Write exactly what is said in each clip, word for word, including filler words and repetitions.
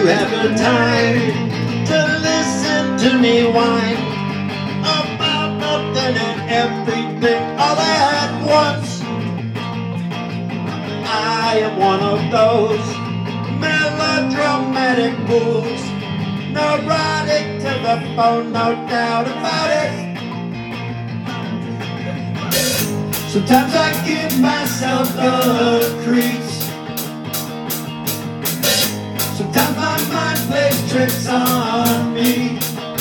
you have the time to listen to me whine about nothing and everything all at once. I am one of those melodramatic fools, neurotic to the bone, no doubt about it. Sometimes I give myself the creeps. Sometimes my mind plays tricks on me.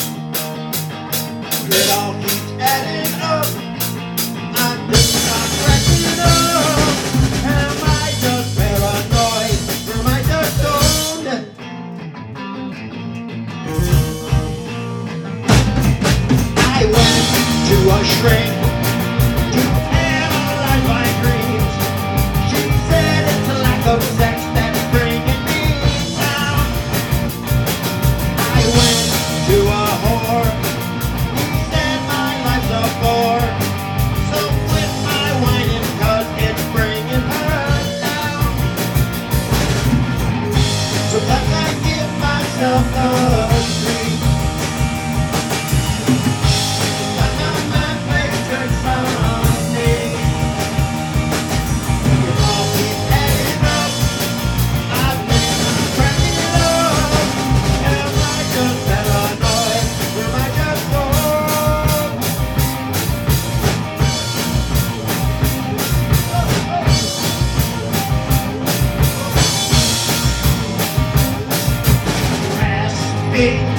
It all keeps adding up. I think I'm cracking up. Am I just paranoid? Or am I just stoned? I went to a shrink to analyze my dreams. She said it's a lack of sex that's bringing me down. I went to a whore. He said my life's a bore. So quit my whining, cause it's bringing her down. Sometimes I give myself a treat. Sometimes my mind plays tricks on me. It all keeps adding up. I think I'm cracking it up. Am I just paranoid? Or am I just bored? Raspy.